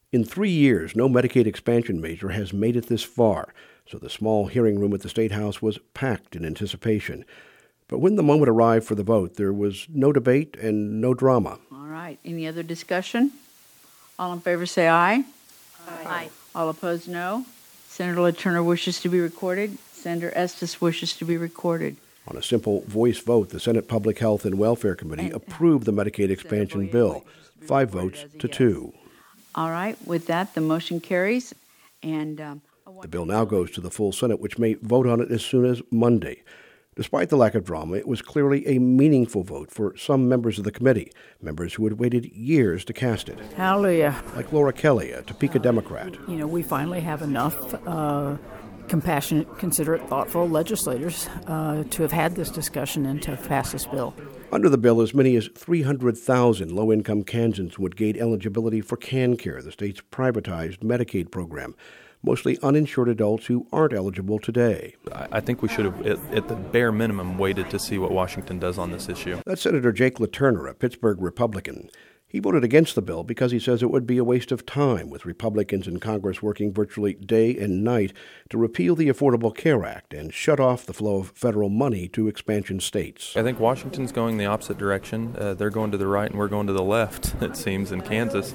In 3 years, no Medicaid expansion measure has made it this far, so the small hearing room at the State House was packed in anticipation. But when the moment arrived for the vote, there was no debate and no drama. All right. Any other discussion? All in favor say aye. Aye. All opposed, no. Senator LaTurner wishes to be recorded. Senator Estes wishes to be recorded. On a simple voice vote, the Senate Public Health and Welfare Committee approved the Medicaid expansion bill, 5 votes to 2. All right. With that, the motion carries. And the bill now goes to the full Senate, which may vote on it as soon as Monday. Despite the lack of drama, it was clearly a meaningful vote for some members of the committee, members who had waited years to cast it. Hallelujah. Like Laura Kelly, a Topeka Democrat. We finally have enough compassionate, considerate, thoughtful legislators to have had this discussion and to pass this bill. Under the bill, as many as 300,000 low-income Kansans would gain eligibility for CanCare, the state's privatized Medicaid program, mostly uninsured adults who aren't eligible today. I think we should have, at the bare minimum, waited to see what Washington does on this issue. That's Senator Jake LaTurner, a Pittsburgh Republican. He voted against the bill because he says it would be a waste of time, with Republicans in Congress working virtually day and night to repeal the Affordable Care Act and shut off the flow of federal money to expansion states. I think Washington's going the opposite direction. They're going to the right and we're going to the left, it seems, in Kansas.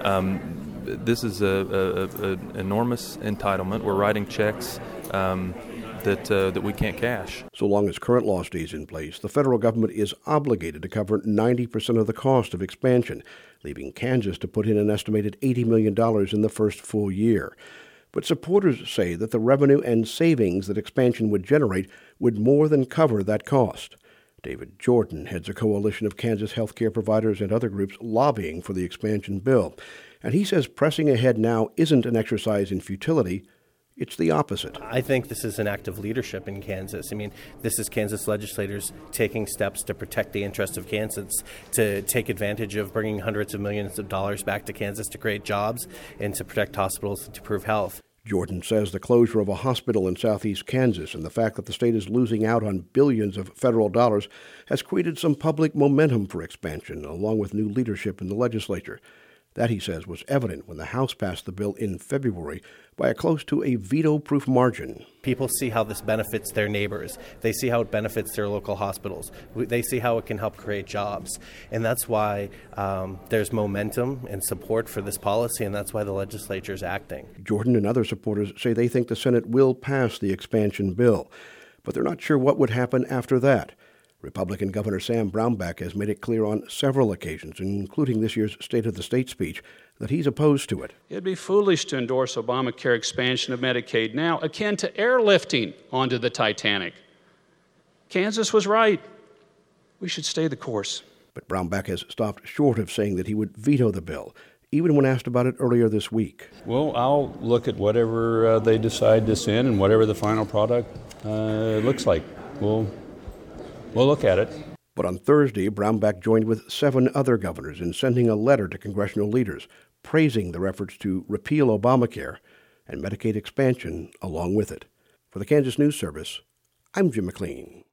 This is an enormous entitlement. We're writing checks that we can't cash. So long as current law stays in place, the federal government is obligated to cover 90% of the cost of expansion, leaving Kansas to put in an estimated $80 million in the first full year. But supporters say that the revenue and savings that expansion would generate would more than cover that cost. David Jordan heads a coalition of Kansas healthcare providers and other groups lobbying for the expansion bill. And he says pressing ahead now isn't an exercise in futility. It's the opposite. I think this is an act of leadership in Kansas. This is Kansas legislators taking steps to protect the interests of Kansans, to take advantage of bringing hundreds of millions of dollars back to Kansas to create jobs and to protect hospitals and to improve health. Jordan says the closure of a hospital in southeast Kansas and the fact that the state is losing out on billions of federal dollars has created some public momentum for expansion, along with new leadership in the legislature. That, he says, was evident when the House passed the bill in February by close to a veto-proof margin. People see how this benefits their neighbors. They see how it benefits their local hospitals. They see how it can help create jobs. And that's why there's momentum and support for this policy, and that's why the legislature is acting. Jordan and other supporters say they think the Senate will pass the expansion bill, but they're not sure what would happen after that. Republican Governor Sam Brownback has made it clear on several occasions, including this year's State of the State speech, that he's opposed to it. It'd be foolish to endorse Obamacare expansion of Medicaid now, akin to airlifting onto the Titanic. Kansas was right. We should stay the course. But Brownback has stopped short of saying that he would veto the bill, even when asked about it earlier this week. Well, I'll look at whatever they decide to send and whatever the final product looks like. We'll look at it. But on Thursday, Brownback joined with 7 other governors in sending a letter to congressional leaders praising their efforts to repeal Obamacare and Medicaid expansion along with it. For the Kansas News Service, I'm Jim McLean.